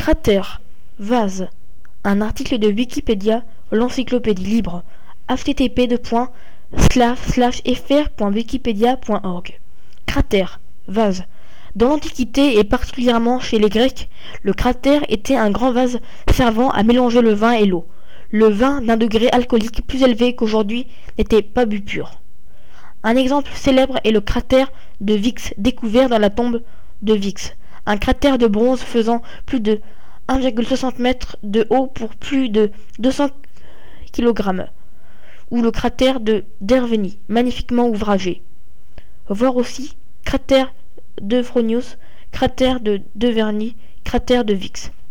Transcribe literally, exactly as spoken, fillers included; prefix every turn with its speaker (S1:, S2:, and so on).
S1: Cratère, vase. Un article de Wikipédia, l'encyclopédie libre. h t t p slash slash f r point wikipedia point org. Cratère, vase. Dans l'Antiquité et particulièrement chez les Grecs, le cratère était un grand vase servant à mélanger le vin et l'eau. Le vin d'un degré alcoolique plus élevé qu'aujourd'hui n'était pas bu pur. Un exemple célèbre est le cratère de Vix découvert dans la tombe de Vix, un cratère de bronze faisant plus de un virgule soixante mètres de haut pour plus de deux cents kilogrammes, ou le cratère de Derveni, magnifiquement ouvragé. Voir aussi cratère de Fronius, cratère de Deverny, cratère de Vix.